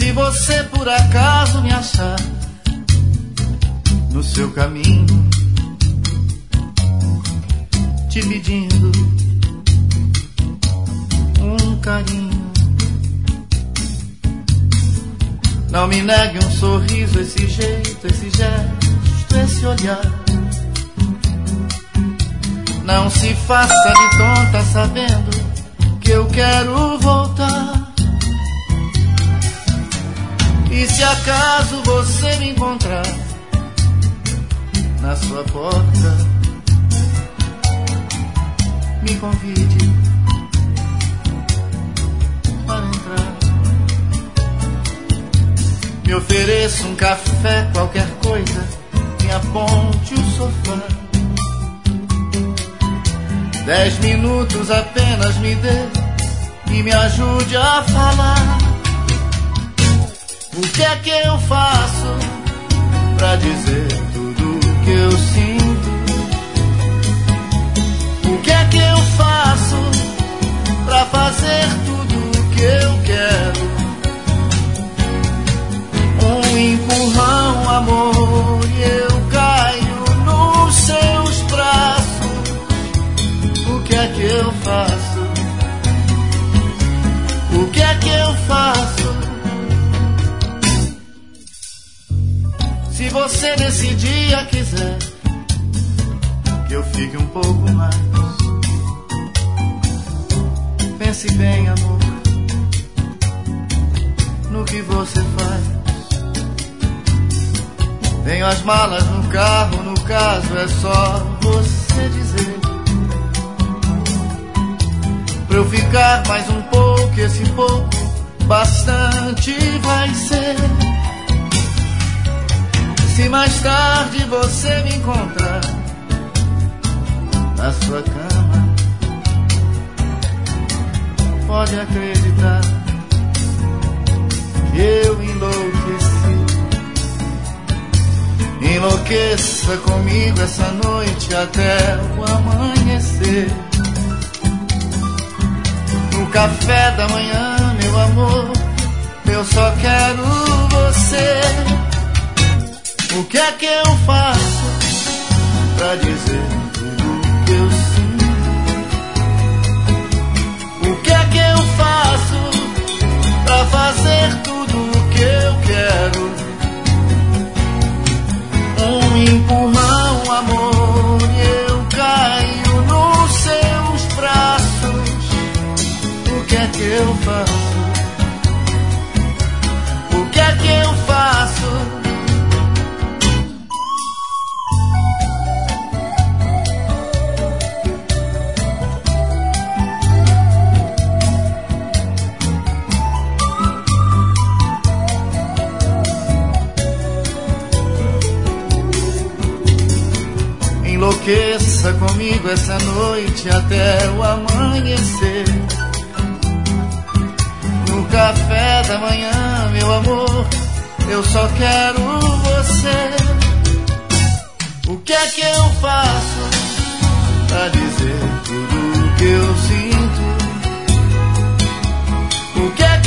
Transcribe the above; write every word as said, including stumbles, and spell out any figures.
Se você por acaso me achar no seu caminho, te pedindo um carinho, não me negue um sorriso, esse jeito, esse gesto, esse olhar. Não se faça de tonta sabendo que eu quero voltar. E se acaso você me encontrar na sua porta, me convide para entrar. Me ofereça um café, qualquer coisa, me aponte o sofá. Dez minutos apenas me dê e me ajude a falar. O que é que eu faço pra dizer tudo o que eu sinto? O que é que eu faço pra fazer tudo o que eu quero? Um empurrão, amor, e eu caio nos seus braços. O que é que eu faço? O que é que eu faço? Se você nesse dia quiser que eu fique um pouco mais, pense bem, amor, no que você faz. Tenho as malas no carro, no caso é só você dizer pra eu ficar mais um pouco, esse pouco bastante vai ser. Se mais tarde você me encontrar na sua cama, pode acreditar que eu enlouqueci. Enlouqueça comigo essa noite até o amanhecer. No café da manhã, meu amor, eu só quero você. O que é que eu faço pra dizer tudo o que eu sinto? O que é que eu faço pra fazer tudo o que eu quero? Um empurrão, amor, e eu caio nos seus braços. O que é que eu faço? O que é que eu faço? Enlouqueça comigo essa noite até o amanhecer. No café da manhã, meu amor, eu só quero você. O que é que eu faço pra dizer tudo o que eu sinto? O que é